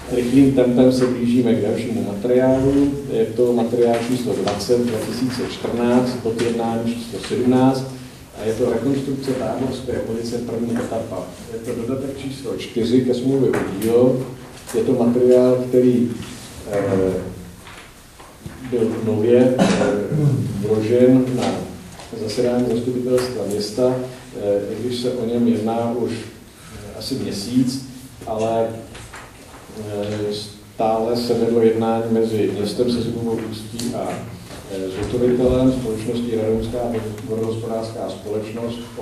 rychlým tempem se blížíme k dalšímu materiálu. Je to materiál číslo 20 2014, podjednání číslo 17 a je to rekonstrukce táborské ulice první etapa. Je to dodatek číslo 4 ke smlouvě o dílo. Je to materiál, který byl nově vložen na zasedání zastupitelstva města, i když se o něm jedná už asi měsíc, ale stále se vedlo jednání mezi městem Sezubovou Ústí a zhotovitelem společností Radoumská vodohospodářská společnost o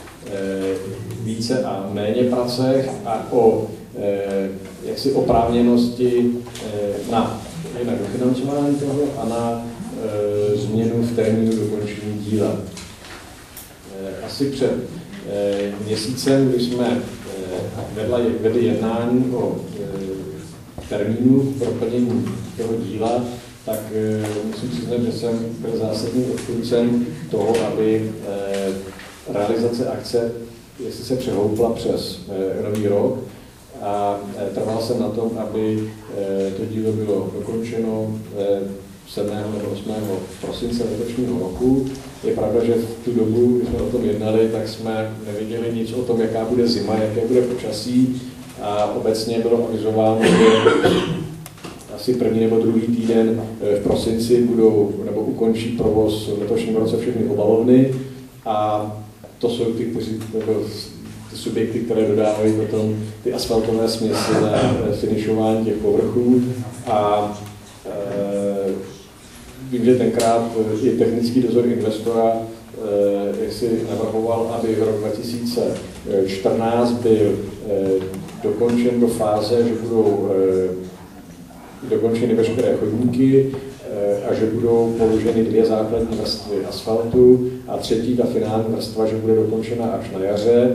více a méně pracech a o jaksi oprávněnosti na jednak dofinancování toho a na změnu v termínu dokončení díla. Asi před měsícem, když jsme vedli jednání o termínu pro plnění toho díla, tak musím přiznat, že jsem byl zásadním odpůrcem toho, aby realizace akce, jestli se přehoupla přes nový rok, a trval jsem na tom, aby to dílo bylo dokončeno 7. nebo 8. prosince letošního roku. Je pravda, že v tu dobu, když jsme o tom jednali, tak jsme nevěděli nic o tom, jaká bude zima, jaké bude počasí a obecně bylo avizováno, že asi první nebo druhý týden v prosinci budou nebo ukončí provoz v letošním roce všechny obalovny a to jsou ty subjekty, které dodávají potom ty asfaltové směsi na finišování těch povrchů a vím, že tenkrát i technický dozor investora jak si navrhoval, aby rok 2014 byl dokončen do fáze, že budou dokončeny veškeré chodníky a že budou položeny 2 základní vrstvy asfaltu a třetí, ta finální vrstva, že bude dokončena až na jaře.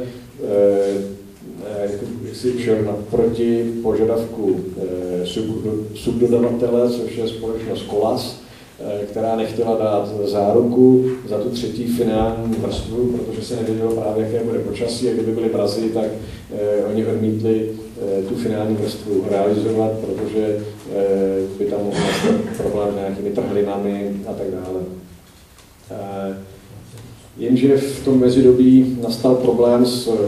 Si šel naproti požadavku subdodavatele, což je společnost Kolas, která nechtěla dát záruku za tu třetí finální vrstvu, protože se nevědělo právě, jaké bude počasí a kdyby byly mrazy, tak oni odmítli tu finální vrstvu realizovat, protože by tam mohl nastat problém s nějakými trhlinami a tak dále. Jenže v tom mezidobí nastal problém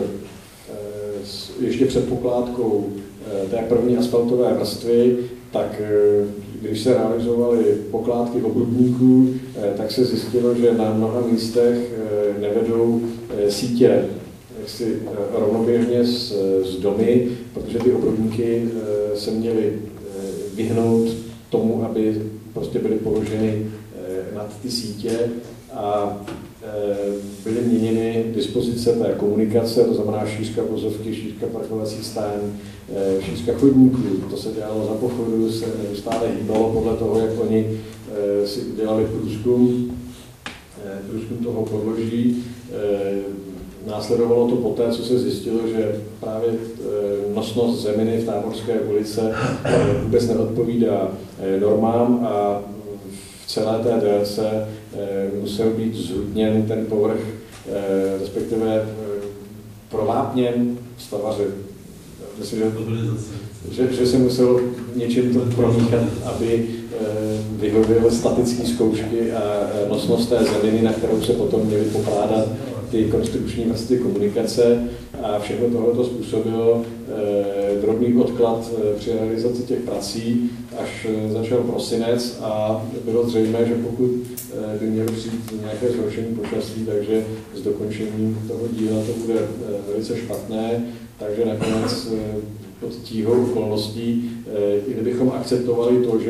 ještě před pokládkou té první asfaltové vrstvy, tak když se realizovaly pokládky obrubníků, tak se zjistilo, že na mnoha místech nevedou sítě jaksi rovnoběžně s domy, protože ty obrubníky se měly vyhnout tomu, aby prostě byly položeny nad ty sítě a byly měněny dispozice té komunikace, to znamená šířka vozovky, šířka parkovacích stání, šířka chodníků. To se dělalo za pochodu, se neustále hýbalo podle toho, jak oni si udělali průzkum toho podloží. Následovalo to poté, co se zjistilo, že právě nosnost zeminy v Táborské ulice vůbec neodpovídá normám a v celé té délce musel být zhutněn ten povrch, respektive provápněn stavaři. Myslím, že se musel něčím to promíchat, aby vyhověl statické zkoušky a nosnost té zeminy, na kterou se potom měly pokládat ty konstrukční vrstvy komunikace a všechno tohle způsobilo drobný odklad při realizaci těch prací, až začal prosinec a bylo zřejmé, že pokud by mělo přijít nějaké zhoršení počasí, takže s dokončením toho díla to bude velice špatné, takže nakonec pod tíhou okolností, i kdybychom akceptovali to,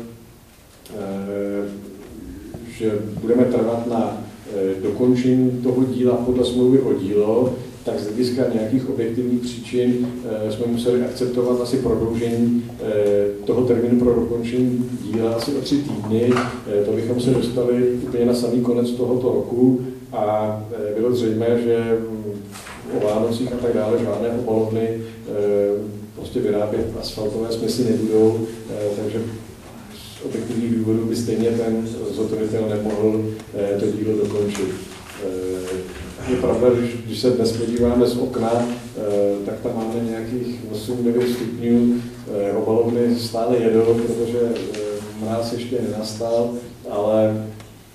že budeme trvat na dokončení toho díla podle smlouvy o dílo, tak z hlediska nějakých objektivních příčin jsme museli akceptovat asi prodloužení toho termínu pro dokončení díla asi o 3 týdny. To bychom se dostali úplně na samý konec tohoto roku a bylo zřejmé, že o Vánocích a tak dále žádné obalovny prostě vyrábět asfaltové směsi nebudou, takže z objektivních důvodů by stejně ten zhotovitel nemohl to dílo dokončit. Je pravda, že když se dnes podíváme z okna, tak tam máme nějakých 8-9 stupňů, obalovny stále jedou, protože mráz ještě nenastal, ale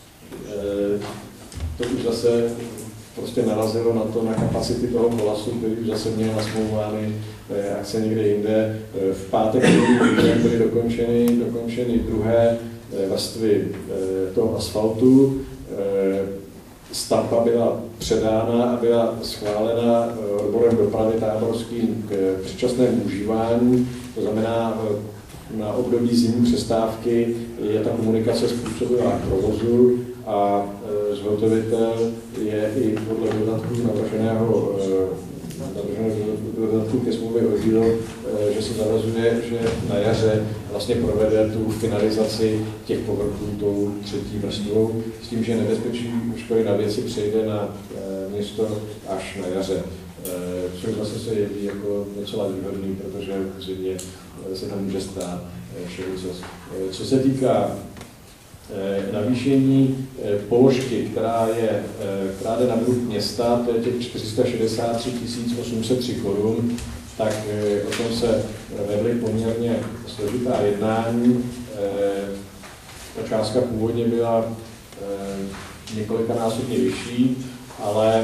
to už zase prostě narazilo na kapacity toho kolasu, který už zase měl nasmlouvány akce někde jinde. V pátek byly dokončeny druhé vrstvy toho asfaltu. Stavba byla předána a byla schválena odborem dopravy táborským k předčasnému užívání. To znamená, na období zimní přestávky je ta komunikace způsobila k provozu a zhotovitel je i podle dodatků navrženého dodatku ke smlouvě o dílo, že se zavazuje, že na jaře vlastně provede tu finalizaci těch povrchů tou třetí vrstvou, s tím, že nebezpečí škody na věci přejde na město až na jaře. Což zase se jeví jako docela výhodný, protože v zimě se tam může stát všelicos. Co se týká navýšení položky, která jde na vrub města, to je těch 463 803 korun, tak o tom se vedly poměrně složitá jednání. Ta částka původně byla několikanásobně vyšší, ale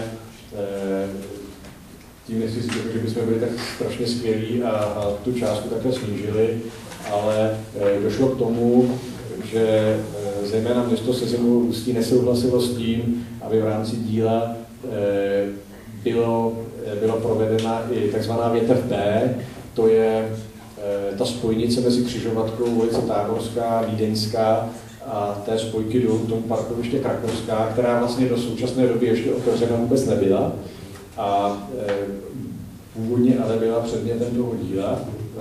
tím nechci říct, že bychom byli tak strašně skvělí a tu částku takhle snížili, ale došlo k tomu, že zejména město Sezemů Ústí nesouhlasilo s tím, aby v rámci díla byla provedena i takzvaná větev B, to je ta spojnice mezi křižovatkou ulice Táborská, Vídeňská a té spojky dolů k tomu parkoviště Krakovská, která vlastně do současné doby ještě otevřena vůbec nebyla. A původně ale byla předmětem toho díla.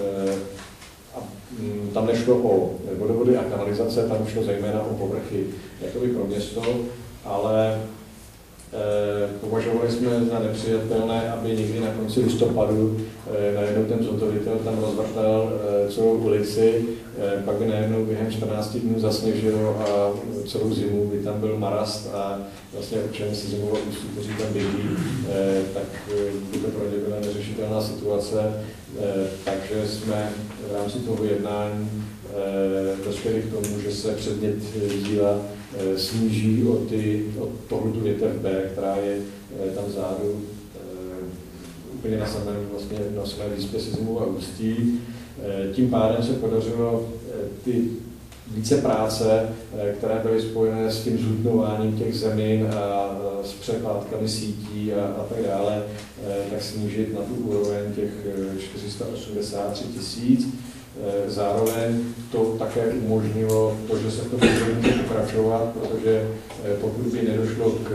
Tam nešlo o vodovody a kanalizace, tam šlo zejména o povrchy jakoby pro město, ale považovali jsme za nepřijatelné, aby někdy na konci listopadu najednou ten zhotovitel tam rozvrtal celou ulici, pak by najednou během 14 dnů zasněžilo a celou zimu by tam byl marast a vlastně občané Sezemova Ústí, kteří tam bydlí, tak by to pro ně byla neřešitelná situace. Takže jsme v rámci toho jednání dospěli k tomu, že se předmět díla sníží od tohoto větev B, která je tam vzadu úplně na samé výspě Sezemova Ústí. Tím pádem se podařilo ty více práce, které byly spojené s tím zhutnováním těch zemin a s překládkami sítí a tak dále, tak snížit na tu úroveň těch 483 000. Zároveň to také umožnilo to, že se v tom může pokračovat, protože pokud by nedošlo k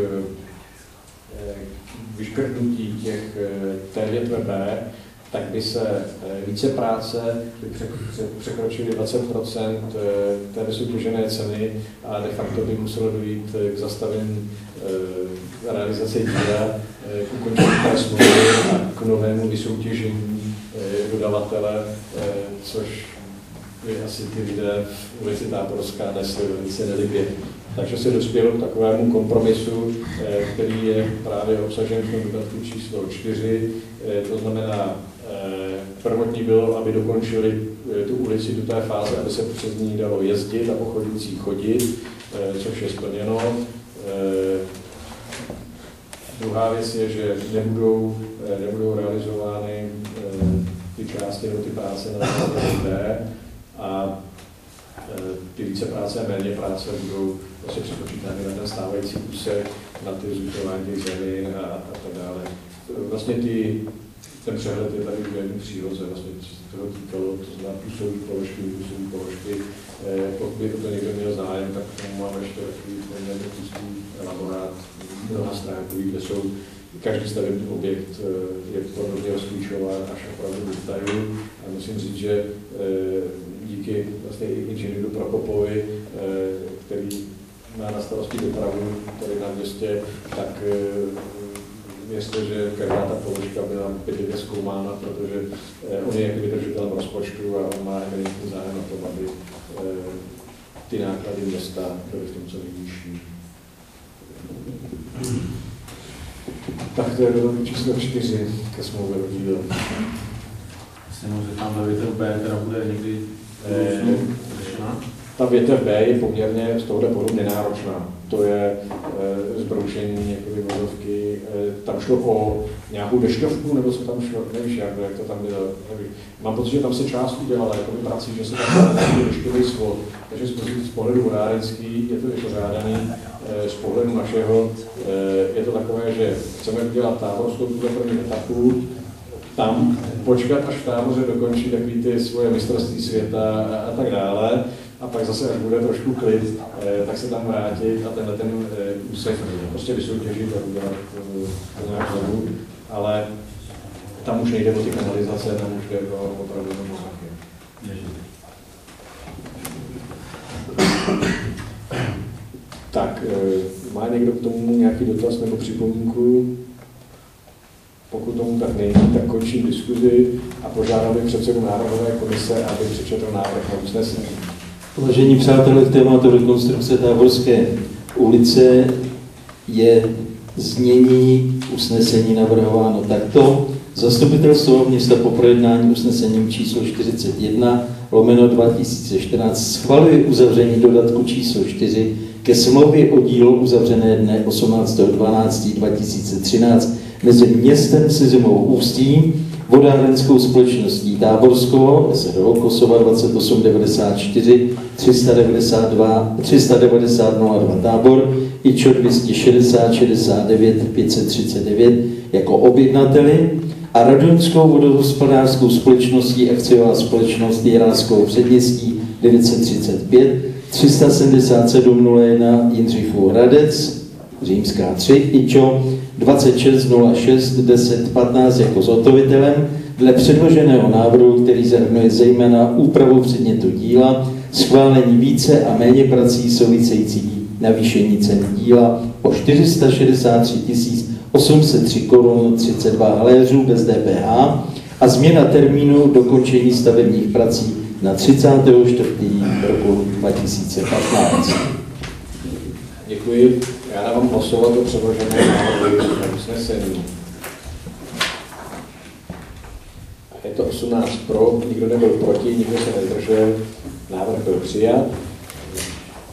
vyškrtnutí té větve B, tak by se více práce překročily 20% té vysoutěžené ceny a de facto by muselo dojít k zastavení realizace díla, k ukončení té smlouvy a k novému vysoutěžení dodavatele, což by asi ty lidé v ulici Táborská nesli velice nelibě. Takže se dospělo k takovému kompromisu, který je právě obsažen v tom dodatku číslo 4. To znamená, prvotní bylo, aby dokončili tu ulici do té fáze, aby se přes ní dalo jezdit a po chodících chodit, což je splněno. Druhá věc je, že nebudou realizovány ty části nebo ty práce na D a ty více práce a méně práce budou vlastně přepočítány na ten stávající úsek, na ty zúčtování těch zemin a tak dále. Vlastně ten přehled je tady v jedné příloze, vlastně se toho týkalo, to znamená plusové položky, minusové položky. Pokud by to někdo měl zájem, tak tomu máme ještě takový poměrně tlustý elaborát mnoha stránkový, kde jsou každý stavební objekt je podobně rozklíčován až opravdu do detailu. A musím říct, že díky vlastně i inženýru Prokopovi, který má na starosti dopravu tady na městě, tak věřte, že každá ta položka byla bedlivě zkoumána, protože on je jakoby držitelem rozpočtu a on má eminentní zájem na tom, aby ty náklady města byly v tom co nejnižší. Tak to je dodatek číslo 4 ke smlouvě o díle. Myslím, že tam na větev B teda bude někdy Ta větev B je poměrně z tohoto pohledu nenáročná. To je zbroušení vozovky. Tam šlo o nějakou dešťovku, nebo co tam šlo, nevíš, jak to tam bylo. Mám pocit, že tam se část udělala jako prací, že se tam dá nějaký dešťový svod. Takže z pohledu vodárenský je to vypořádaný. Z pohledu našeho je to takové, že chceme udělat táborskou tuhle první etapu, tam počkat, až v táboře dokončí takový ty svoje mistrovství světa a tak dále. A pak zase, až bude trošku klid, tak se tam vrátit a tenhle ten úsek prostě vysoutěžit a udělat to nějak znovu. Ale tam už nejde o ty kanalizace, tam už jde opravdu o mozaiky. Tak, má někdo k tomu nějaký dotaz nebo připomínku? Pokud tomu tak není, tak končím diskuzi a požádal bych předsedu Návrhové komise, aby přečetl návrh na usnesení. Vážení přátelé, k tématu rekonstrukce Táborské ulice je znění usnesení navrhováno takto. Zastupitelstvo města po projednání usnesením číslo 41/2014 schvaluje uzavření dodatku číslo 4 ke smlouvě o dílo uzavřené dne 18.12.2013 mezi městem Sezimou Ústí, vodárenskou společností Táborsko, SRO Kosova 2894 390 02 Tábor, IČO 260 69 539 jako objednateli a Radoňskou vodohospodářskou společností akciová společnost Jiráského předměstí 935 377 01 Jindřichův Hradec, Římská 3, IČO 2606 10 15 jako zhotovitelem dle předloženého návrhu, který zahrnuje zejména úpravu předmětu díla, schválení více a méně prací související navýšení ceny díla o 463 803 korun 32 haléřů bez DPH a změna termínu dokončení stavebních prací na 34. roku 2015. Děkuji. Já dávám hlasovat o předložené návrhy na usnesení. Je to 18 pro, nikdo nebyl proti, nikdo se nezdržel, návrh byl přijat.